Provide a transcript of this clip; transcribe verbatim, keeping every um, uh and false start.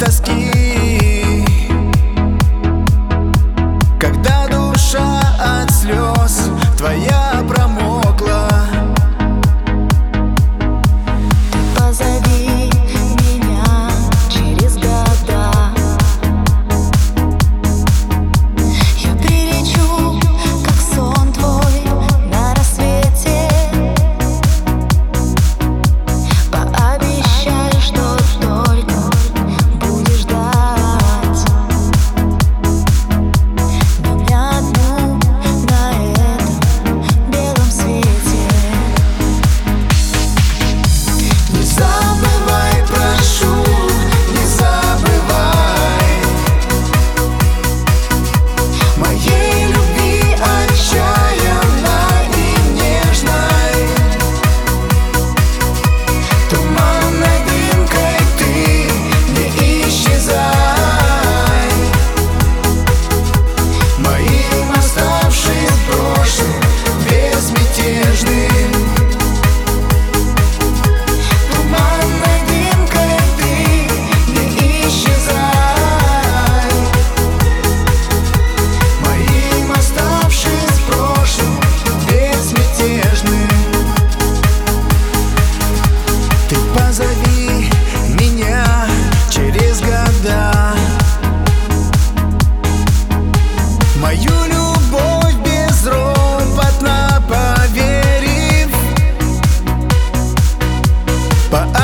тоски, когда душа от слез твоя промокла. Позови меня через года, я прилечу, как сон твой на рассвете. Пообещай, что только будешь ждать меня одну на этом белом свете. Не забывай, прошу, не забывай моей любви отчаянной и нежной. Туманной дымкой ты не исчезай, моим оставшись в прошлом безмятежным. Туманной дымкой ты не исчезай, моим оставшись в прошлом безмятежным. Ты позови меня через года, мою любовь безропотно поверив. По